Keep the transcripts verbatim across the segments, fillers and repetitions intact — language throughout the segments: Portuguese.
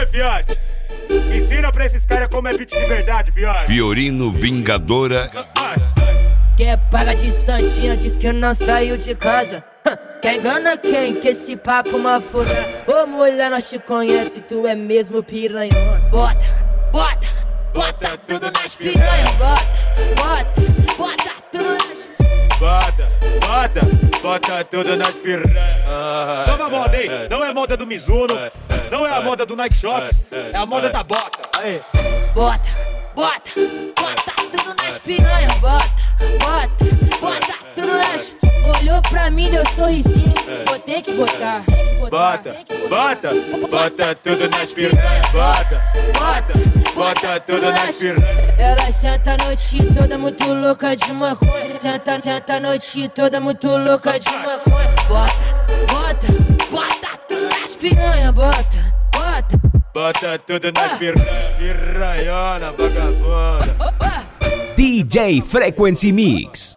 fiante. Ensina pra esses caras como é beat de verdade, fiante. Fiorino Vingadora. Quer paga de santinha, diz que não saiu de casa. Quer engana quem? Que esse papo uma fura. Ô mulher, nós te conhece, tu é mesmo piranhona. Bota, bota, bota tudo nas piranhas. Bota, bota, bota tudo nas... Bota, bota, bota tudo nas piranhas. Nova moda, hein? Não é moda do Mizuno, não é a moda do Nike Shox, é a moda da bota. Aí. Bota, bota, bota tudo nas piranhas. Bota, bota, bota tudo nas... Olhou pra mim, deu sorrisinho, vou ter que botar. Bota, bota, bota tudo nas piranhas. Bota, bota, bota tudo nas piranhas. Ela senta a noite toda muito louca de maconha. Senta, senta a noite toda muito louca de maconha. Bota, bota, bota tudo nas piranhas. Bota, bota, bota tudo nas piranhas. Piranhona, vagabunda. D J Frequency Mix.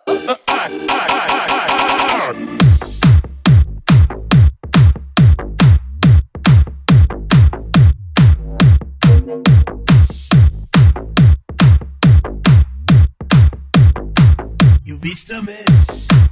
You beast of me.